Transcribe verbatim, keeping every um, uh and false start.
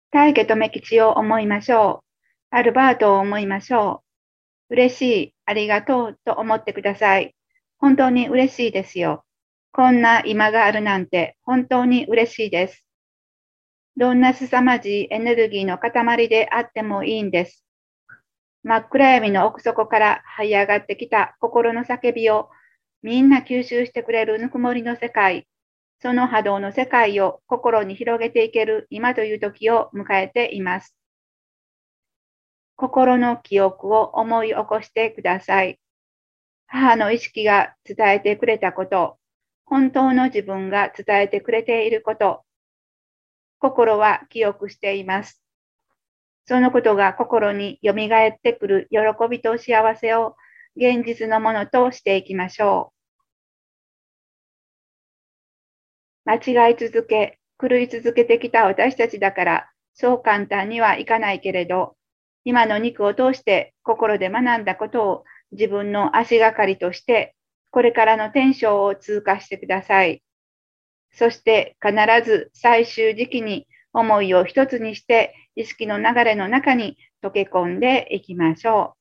大家留吉を思いましょう。アルバートを思いましょう。嬉しい、ありがとうと思ってください。本当に嬉しいですよ。こんな今があるなんて本当に嬉しいです。どんな凄まじいエネルギーの塊であってもいいんです。真っ暗闇の奥底から這い上がってきた心の叫びをみんな吸収してくれるぬくもりの世界、その波動の世界を心に広げていける今という時を迎えています。心の記憶を思い起こしてください。母の意識が伝えてくれたこと、本当の自分が伝えてくれていること、心は記憶しています。そのことが心によみがえってくる喜びと幸せを現実のものとしていきましょう。間違い続け、狂い続けてきた私たちだから、そう簡単にはいかないけれど、今の肉を通して心で学んだことを自分の足がかりとして、これからの天章を通過してください。そして必ず最終時期に思いを一つにして意識の流れの中に溶け込んでいきましょう。